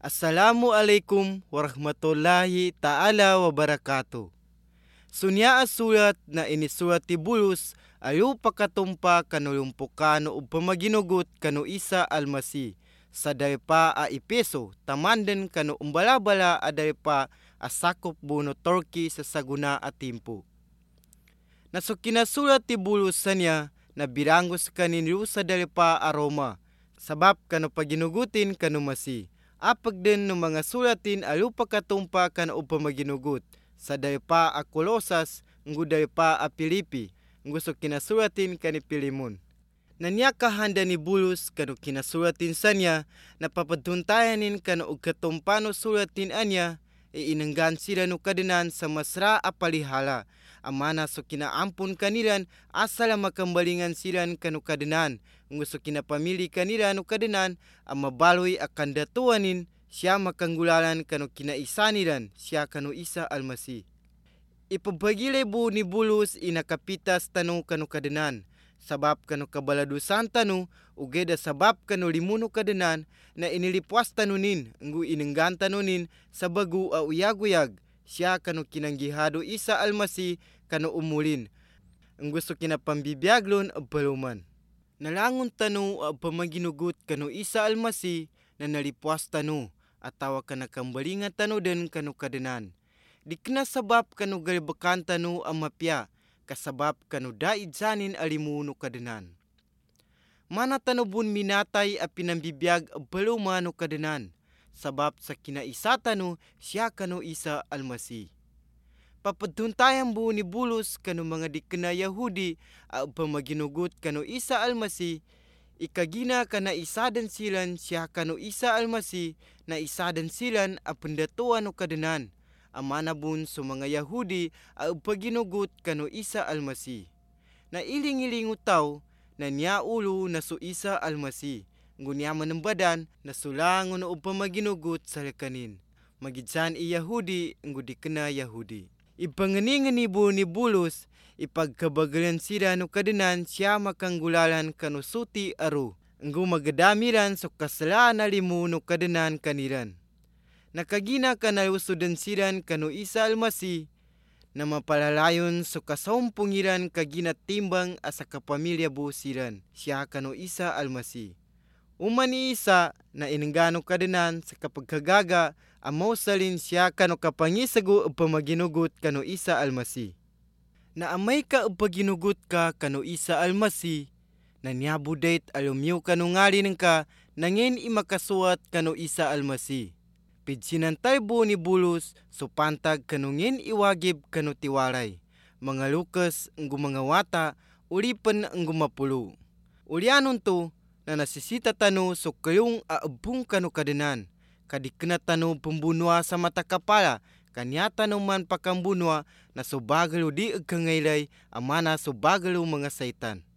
Assalamualaikum warahmatullahi ta'ala wabarakatuh. Sunya sulat na inisulat ti Bulus ayu pakatumpa kanulumpukano o pamaginugot kano Isa Almasi sa daypa a Epeso tamanden kano umbalabala a daypa a sakop buno Turkey sa saguna a timpo. Naso kinasulat ti Bulus sanya na birangos kaninyo sa daypa a Roma sabab kano paginugutin kano masi. Apag din ng mga sulatin alu pakatumpa kan upamaginugot sa daypa a Kolosas ngu daypa a Pilipi nguso kinasulatin kani Pilimon. Nanya kahanda ni Bulus kanu kinasulatin sanya na papaduntayanin kanu ugkatumpano sulatin anya iinenggan sila no kadenan sa masra a palihala amana so kinaampun kanilan asala makambalingan silan kanu kadenan nguso kinapamili kanila no kadenan ang mabaloy akan datuanin siya makanggulalan kanu kinaisanilan siya kanu Isa Almasi. Ipabagile bu ni Bulus inakapitas tanu kanu kadenan sabab kanu kabaladusan tanu ugeda sabab kanu limuno kadenan na inilipuas tanunin ngu inenggan tanunin sa bagu a uyag-uyag siya kanu kinanggihado Isa Almasi kanu umulin nguso kinapambibiaglon a baluman. Nalangon tanu a pamaginugot kanu Isa Almasi na nalipuas tanu atawa kanakambalingan tanu den kanu kadenan. Di kena sabab kanu galibakan tanu ang mapya kasabab kanu daid zanin alimuno kadenan. Mana tanu bun minatay a pinambibiyag a balumano kadenan sabab sa kinaisa tanu siya kanu Isa Almasi. Papaduntayan bu ni Bulus kanu mga di kena Yahudi a pamaginugot kanu Isa Almasi ikagina kana isadan silan siya kanu Isa Almasi na isadan silan a pendatuan no kadenan amana bun so mga Yahudi a paginugot kanu Isa Almasi. Na iling-iling utaw na niya ulo na so Isa Almasi ngunyaman ng badan na sulangon o pamaginugot sa lakanin magidsan i Yahudi ngudi kena Yahudi. Ipanganingani bu ni Bulus ipagkabagalan sila no kadenan siya makanggulalan kanu suti aro ngu magadamiran so kasalaan na limu no kadenan kaniran. Nakagina kanalusudan silan kanu Isa Almasi na mapalalayon so kasawampungiran kagina timbang asa kapamilya bu silan siya kanu Isa Almasi. Umani Isa na inenggano kadenan sa kapagkagaga amaw salin siya kanu kapangisago pamaginugot kanu Isa Almasi. Na amay ka paginugot ka kanu Isa Almasi na niyabudayt alumyo kanu ngalin ka nangin imakasuat kanu Isa Almasi. Pidsinantay bu ni Bulus so pantag kanungin iwagib kanu tiwaray. Mga Lukas ng mga wata ulipan ang gumapulo. Ulyanon to na nasisita tanu so kayong aabung kanu kadenan. Kadikna tanu pembunua sa mata kapala kanya tanu man pakambunua na so bagalo di agkangaylay amana so bagalo mga saitan.